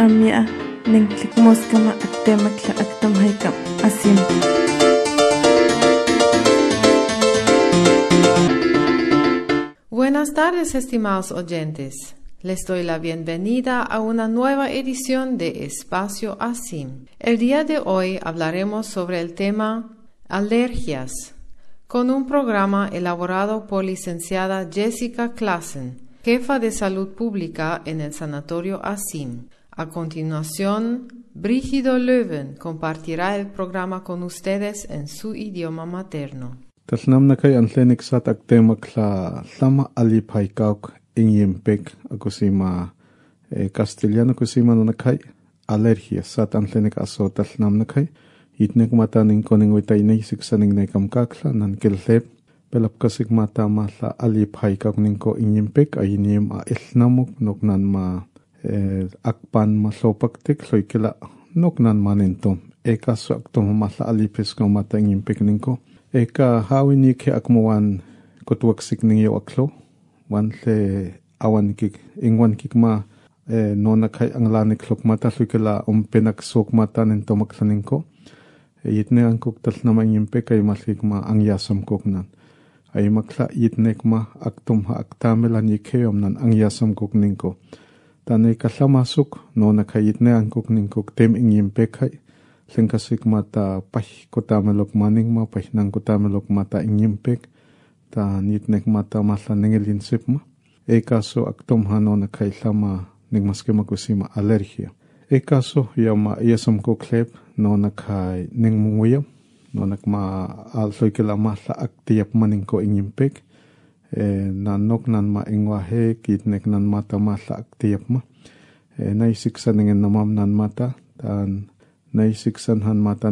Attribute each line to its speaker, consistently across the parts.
Speaker 1: amia ningklik moskama aktemakla aktamhaikam asim.
Speaker 2: Buenas tardes, estimados oyentes. Les doy la bienvenida a una nueva edición de Espacio ASIM. El día de hoy hablaremos sobre el tema alergias, con un programa elaborado por licenciada Jessica Klassen, jefa de salud pública en el Sanatorio ASIM. A continuación, Brígido Löwen compartirá el programa con ustedes en su idioma materno.
Speaker 3: Talnamnakay anlenik sat aktemakla lama alipaikauk inyempek akusima castellano kusima nanakay alergia sat anlenik aso talnamnakay itnek mata ning koning witainay siksaning naikamkakla nankilhep pelapkasik mata mahla alipaikauk ningko inyempek ayiniem a ilnamuk noknan ma akpan maslopaktik loikila noknan manintom ekaso aktom mahla alipesko mata inyempek ningko eka hawini ke akmuwan kotwaksik ninyo aklo wan le awan kik ingwan kik ma nona kay ang lanik lok mata lukila penak sok mata nento maklanin ko yitne ang kok tal naman yimpe kay malkik ma ang yasam kok nan ay makla yitnek ma aktum ha aktamelan yikeyom nan ang yasam kok ninko tanay kaslamasok nona kay yitne ang kok ninko tem ing yimpe kay Lengkasik mata pah kota melok maning ma pah nang kota melok mata inyimpek ta nitnek mata masla nengelinsip ma kaso aktom hano na kay sama ning maske makusima alergia kaso yama yasam ko klep no na kay ning munguyam no nakma alsoy kila masla aktiap maning ko inyimpek nanok nan ma ingwahe kitnek nan mata masla aktiap ma naisiksa ningen namam nan mata tan naisiksan han mata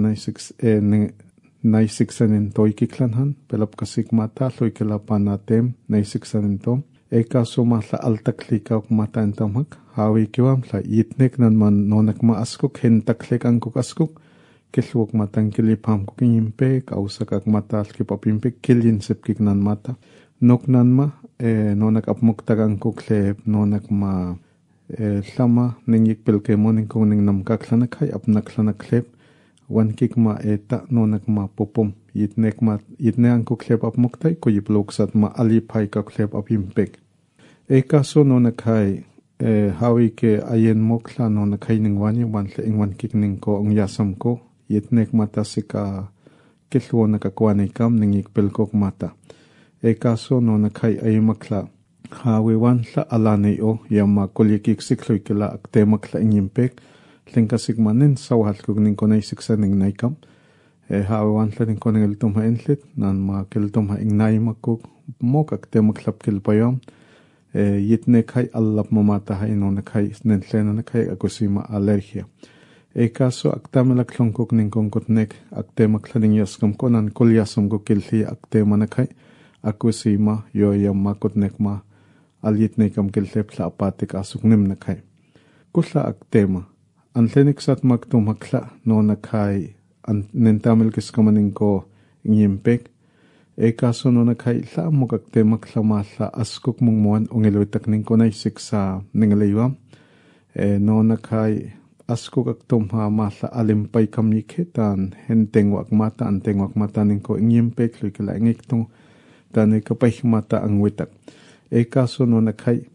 Speaker 3: naisiksan in toikiklan han pelapkasik mata loikila panatem naisiksan in tom kaso mahla altaklikauk mata entamhak hawi kiwam la yitnek nan man nonak ma askuk hentaklik angkuk askuk kilwok matang kilipam kuk inyimpe kausakak mata alkipapimpe kilinsipkik nan mata nok nan ma nonak apmuktak angkuk lep nonak ma Lama ningik pelkemo ningkong ning namkakla kay apnakla klep wan kik ma eta nonak ma popom yitne ang ko klep apmuktay ko yiploksat ma alipay ka klep apimpek kaso nonak kay hawi ke ayen mokla nonak kay ning wani wan le ing wan kik ning ko ang yasam ko yitnek mata sika kilwo nakakwanay kam ningik pelkok mata kaso nonak kay ay makla hawi wan la alani o yama kolikik sikloy kila aktemak la inyimpek lingkasik manin sawal kog ning konay siksa ning naikam hawi wan la ning konay iltom ha inlit nan ma kiltom ha ingnay makog mok aktemak lap kilpayam yitne kay allap mamata ha ino na kay nentlena na kay akusima alergia kaso aktamelak longkog ning kongkotnek aktemak la ning yaskam ko nan kolyasam ko kilhi aktema na kay akusima yo yama kotnek ma alyitne kam kiltep la apatik asuk nim na kay kusla aktema anlenik sat magtum hakla no na kay nentamil kiskamaning ko inyimpek kaso no na kay la mok aktema klama la askuk mungmuan ongeloitak ning ko naisik sa ningaliwam no na kay askuk aktum ha masla alimpay kamikitan hentengwak mata antengwak mata ning ko inyimpek lukila ingiktung tanay kapay mata ang witak kaso no nakay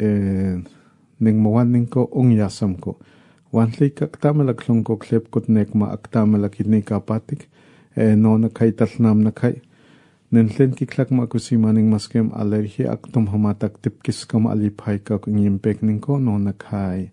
Speaker 3: ning mawan ning ko yasam ko wanli kaktamalak long ko klep kutnek ma aktamalak idni kapatik no nakay talnam nakay nenlen kiklak ma kusima ning maskem alergia aktum hamatak tipkis kam alipay ka inyimpek ning ko no nakay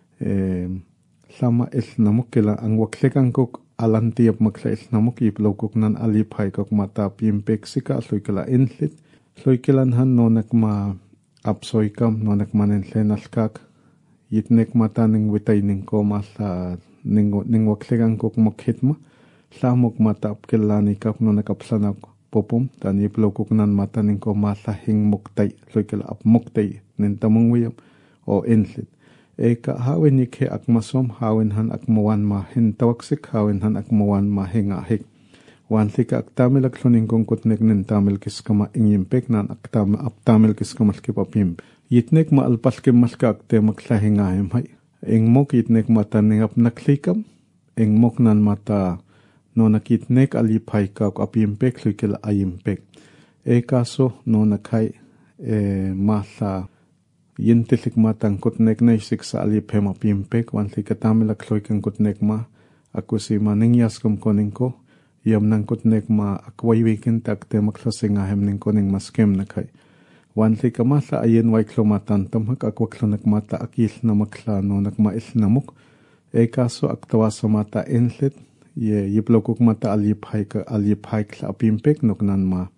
Speaker 3: lama ilnamuk kila ang waklekang ko alantiyap makla ilnamuk iplokok nan alipay ka mata pimpek sika aloy kila inlit Loy kilanhan no nakma apsoy kam no nakmanenlen alkak yitnek mata ning witay ning ko masla ning waklegang kok mokhitma lamok mata apkilani kap no nakapsanak popom tani plokok nan mata ning ko masla hing moktay loy kila ap moktay nin tamong wiyam o inlit ka hawin nikhe akmasom hawin han akmawan ma hin tawaksik hawin han akmawan ma hingahik wan thika aktamil akloning kong kutnek nin tamil kiskama ingimpek nan aptamil kiskamal kipapim yitnek ma alpal kimal ka akte maklahingahim hay ing mok itnek mata ningap naklikam, ing mok nan mata no nakitnek alipay ka apimpek luikila ayimpek. Kaso no nakay masa yintilik matang kutnek na isik sa alipem apimpek wanti katamilak loikan kutnek ma ako si maningyas kumkoning ko yam nang kutnek ma akwaywikin takte maklasingahem ning koning maskem nakay. Wanti ka masa ayin waiklo matantam hak akwaklo nagmata akil na makla no nagmail namuk. Kaso aktawa sa mata enlit yiplokuk mata alipay kla apimpek nuknan ma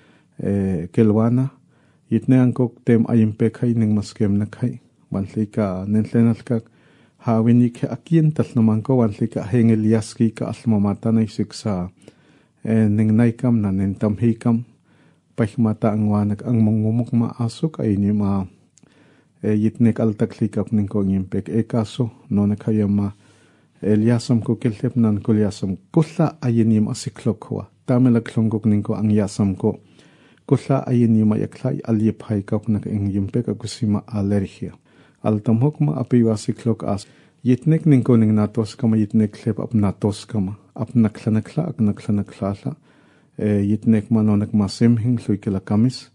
Speaker 3: kelwana yitne angkok tem ayimpek hay ning maskem nakay. Wanti ka nentlenal kak hawin ik akin tas naman ko wanti ka hengel yaski ka asmamata na isik sa ning naikam na nentamhikam pahmata ang wanak ang mangumuk maasok ay ni ma yitnek altaklikap ning ko ngimpek. Kaso no nakaya ma Eliasam ko kiltip nan kulyasam kulla ayinim asiklok wa tamelagklongkok ning ko ang yasam ko kulla ayinim ayaklay alipay ka nak ing yimpek akusima alergia altamhok ma apiwasiklok as yitnek ning ko ning natos kama yitnek klep ap natos kama ap naklanakla ak naklanakla yitnek manonak masimhing luikila kamis.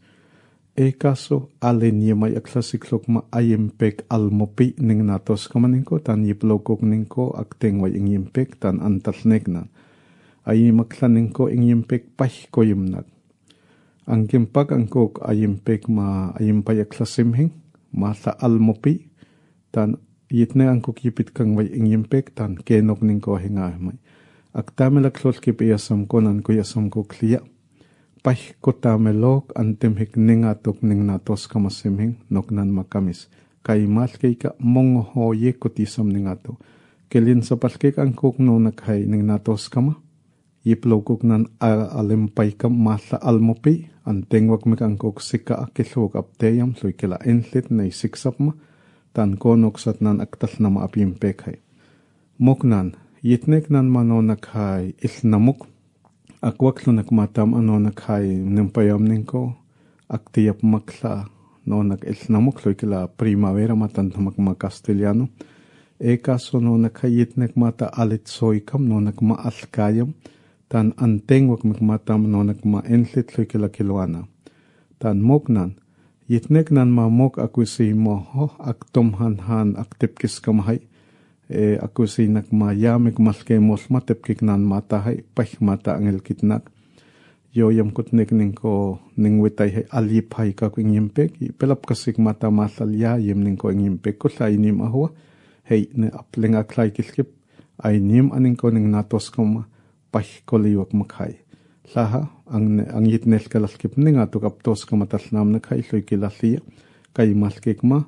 Speaker 3: Kaso alin may aklasiklok ma ayimpek almopi ning natos kamaningko tan yiplokok ningko akting way ing yimpek tan antalnek na ayimaklaningko ing yimpek pah ko yimnag. Ang kimpag angkok ayimpek ma ayimpay aklasimhing ma sa almopi tan yitne angkok yipit kang way ing yimpek tan kenok ningko hingahimay. Aktamelak kip iyasam ko nan ko yasam ko kliya. Pah ko tamelok antimhik ningatok ning natos kamasimhing noknan makamis. Kay malkay ka monghoye kutisam ningato. Kelin sa palkik ang kuk no nakhay ning natos kama. Yiplokok nan alimpay ka masa almopi. Antingwag mik ang kuk sika akilok apteyam soy kila enlit na isiksap ma. Tan konok sat nan aktas na maapimpek hay. Moknan, yitnek nan mano nakhay ilnamuk. Akwaklo nakmatam ano nakhay nimpayam ningko aktiyap makla no nag-ilnamuk loy kila primavera matantamak mga Castellano. Kaso no nakhayit nakmata alitsoy kam no nagmaalkayam tan anteng wak makmatam no nagmaenlit loy kila kilwana. Tan moknan yitnek nan mamok akusi mo ho aktomhanhan aktipkis kamahay. Ako si nagmayamig maske mos matipkik nan matahay pah mata angel kitnak yoyam kutnik ningko ningwitay hay alipay ka ing yimpek pelap kasik mata masalya yim ningko ing yimpek ko sa inim ahwa hey ne apling aklay kilkip ay nim aningko ning natos kama pah koliwak makhay laha ang yitnel kalaskip ning ato kaptos kamatasnam nakhay soy kilasiya kay maskik ma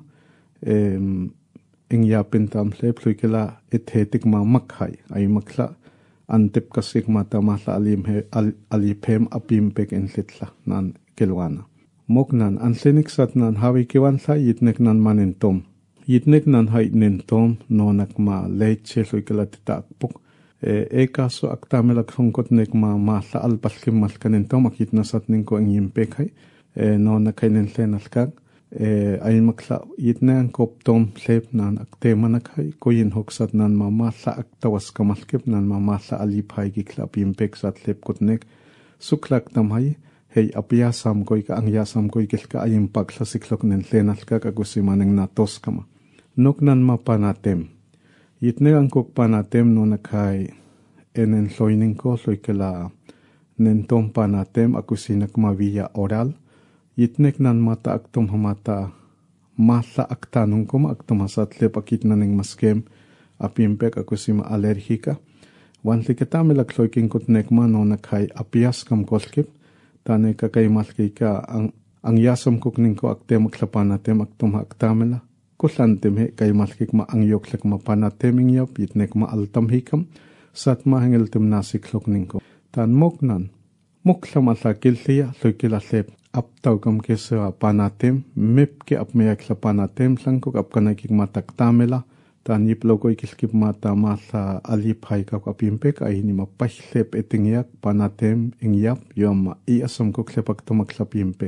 Speaker 3: ing yapin tamslep loy kila ethetik ma makhay ay makla antip kasik mata masa alipem apimpek enlitla nan kilwana. Moknan ansenik sat nan hawi kiwan sa yitnek nan manintom. Yitnek nan hay nintom no nakma leche loy kila titakpok. Kaso aktamelak hongkot nek ma masa alpaskim malkanintom akit nasat ningko ang yimpek hay no nakay ninlenalkag. Ay makla yitna ang koptom slep nan aktema nakhay koyin hoksat nan mamasa aktawas kamalkip nan mamasa alipay kikla apimpek sat slep kutnek suklak tamhay hey apiyasam koy ka ang yasam koy kilka ayim paglasiklok nen lenal ka kagusimaneng natos kama nok nan mapanatem yitna ang kok panatem no nakhay enen loining ko soy kala nentom panatem akusinak mawiya oral yitnek nan mata aktom hamata masa aktanong ko aktom hasatlep akit na ning maskem apimpek akusima alergika wanti katamelak loiking kutnek man no nakhay apias kam kolkip tane kakay malki ka ang yasam kukning ko aktem aklapanatem aktom aktamela kuslantem he kay malkik ma ang yoklek mapanateming yap yitnek ma altam hikam sat mahengeltem nasiklok ningko tan moknan mukla masakil siya loikila sep aptaw kam kesa panatem mep ke apmeyak la panatem sangkok apkanakik mataktamela tan yiplokoy kilkip mata masa alipay ka apimpek ay ni mapahlep etingyak panatem ingyap yom iasam ko klepak tumaklapimpek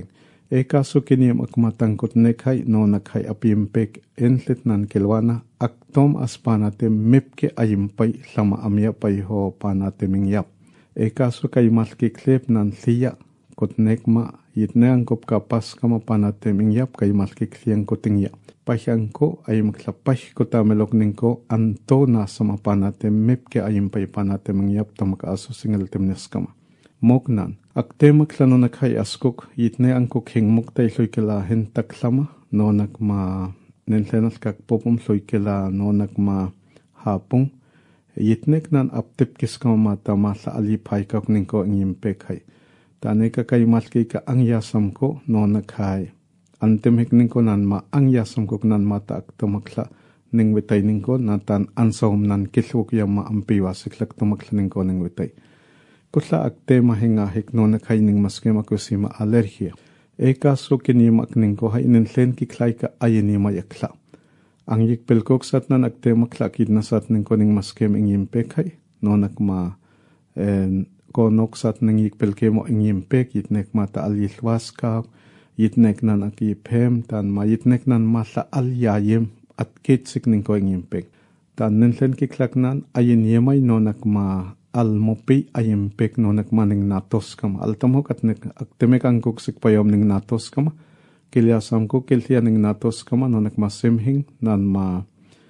Speaker 3: Caso kiniem akmatangkot nekhay no nakhay apimpek entlet nan kelwana aktom aspanate mipke ayimpay lama amya pay ho panate mingyap. Caso kay malkiklep nan liya kotnekma yitnean kop kapas kama panate mingyap kay malkiklian kotingya. Pahyanko ay maglapay ko tamelok ningko anto na sama panate mipke ayimpay panate mingyap tamakaaso singal temnes kama. Mognan, aktemak lano nakhay askok, yitne angkok hingmok tay loykela hentaklama, no nakma nenlenal kakpopom loykela no nakma hapong, yitnek nan aptip kiskama mata masa alipay kak ningko ang yimpekhay. Tane ka kay malki ka ang yasam ko no nakhay. Antemhek ningko nan ma ang yasam ko nan mata aktomakla ning witay ningko natan ansawm nan kilwok yung maampiwa siklak tomakla ningko ning witay. Kutla akte mahinga hikno na kay ning maske makusima alergia. Caso kinimak ningko hay inenlen kiklay ka ayinima yakla. Ang yikpelkok sat nan akte maklakid na sat ningko ning maske ingimpek hay. No nakma konok sat ning yikpelke mo ingimpek yitnek mata alyilwas ka. Yitnek nan akipem tan ma yitnek nan masa alyayem at kitsik ningko ingimpek. Tan nenlen kiklak nan ayinimay no nakma almopi ayimpek no nakmaning natos kama. Altamok at aktemek angkok sikpayom ning natos kama. Kilyasam ko kilya ning natos kama no nakmasimhing nan ma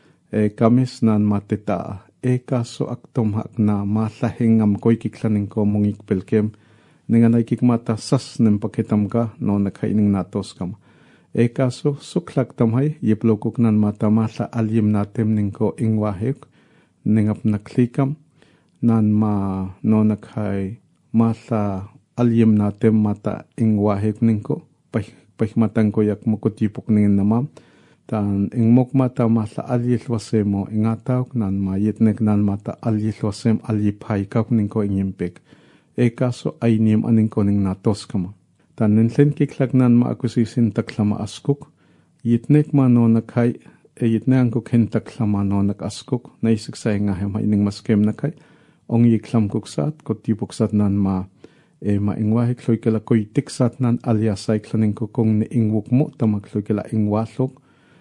Speaker 3: kamis nan matita. Kaso aktomhak na malahing amkoy kiklaning ko mong ikpelkem. Ninganay kikmata sas ng pakitam ka no nakaining natos kama. Kaso suklak tamhay yiplokok nan mata masa alyim natem ning ko ingwahik. Ningap naklikam. Nan ma no nakhay masa alyim natem mata ingwahik ningko pahmatang ko yak mukutipok ningin namam tan ingmok mata masa alyilwasem mo ingatawk nan ma yitnek nan mata alyilwasem alyiphay kak ningko ingimpek. Kaso ay niyam aningko ning natos kama. Tan nenlen kiklak nan ma akusisin taklama askok yitnek ma no nakhay yitne angkok hentaklama no nakaskok naisiksay nga hem ining maskem nakhay. Ong yiklam kuksat, kotipuksat nan ma ingwahik loy kala koy tiksat nan aliasay klaning kung ni ingwuk mo tamak loy kala ingwaslok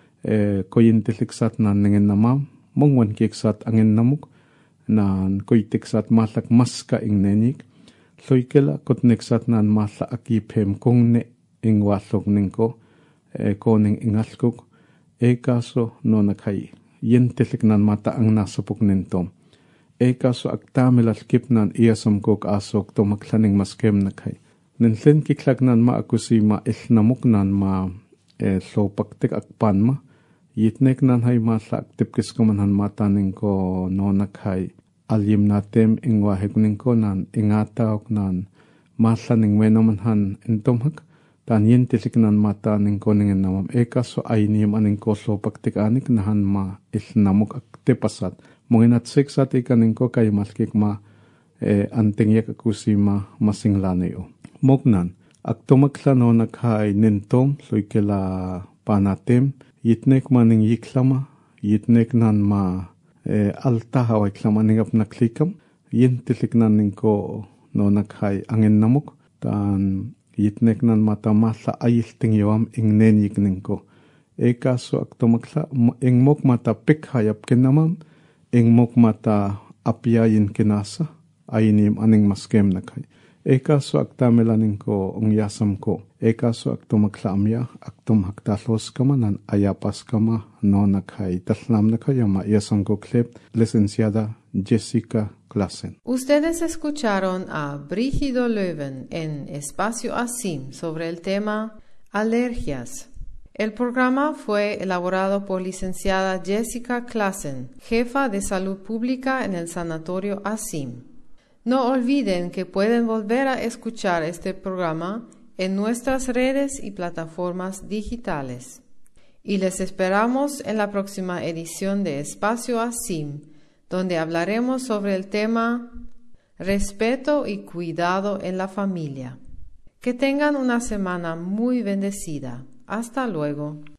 Speaker 3: koy intiliksat nan ningin namam mongwan kiksat angin namuk nan koy tiksat maslak maska ing nenik loy kala kotniksat nan masla akipem kung ni ingwaslok ningko koning ingalkok kaso no nakay yintilik nan mata ang nasapok nintom. Kaso aktamilal kipnan iyasam kok asok to maklaning maskem nakay. Nenlen kiklak nan ma akusima ilnamuk nan ma so paktik akpan ma. Yitnek nan hay masa aktipkis ko man han mataning ko no nakay. Alyim natem ingwahik ningko nan ingatawk nan masa ning wenoman han intomhak. Tan yintilik nan mataning ko ningin namam. Kaso ayniyam aning ko so paktik anik nahan ma ilnamuk aktipasat. Mungkin at siksat ikanin ko kay malkik ma anting yak akusima masinglanay o. Mognan, aktomakla no nakhay nintom soy kila panatem, yitnek maning yiklama, yitnek nan ma altahaw iklama ningap naklikam, yintilik naning ko no nakhay angin namuk, tan yitnek nan mata masa ayilting yawam ing nenyik ningko. Kaso aktomakla ingmok mata pikhayap kinamam, ingmok mata apyayin kinasa aynim aning maskem nakay. Kaso aktamelaning ko ong yasam ko. Kaso aktumakla amya aktum haktalos kama nan ayapas kama no nakay. Taslam nakay ama yasam ko klep licenciada Jessica Klassen.
Speaker 2: Ustedes escucharon a Brígido Löwen en Espacio Asim sobre el tema alergias. El programa fue elaborado por licenciada Jessica Klassen, jefa de salud pública en el Sanatorio Asim. No olviden que pueden volver a escuchar este programa en nuestras redes y plataformas digitales. Y les esperamos en la próxima edición de Espacio Asim, donde hablaremos sobre el tema respeto y cuidado en la familia. Que tengan una semana muy bendecida. Hasta luego.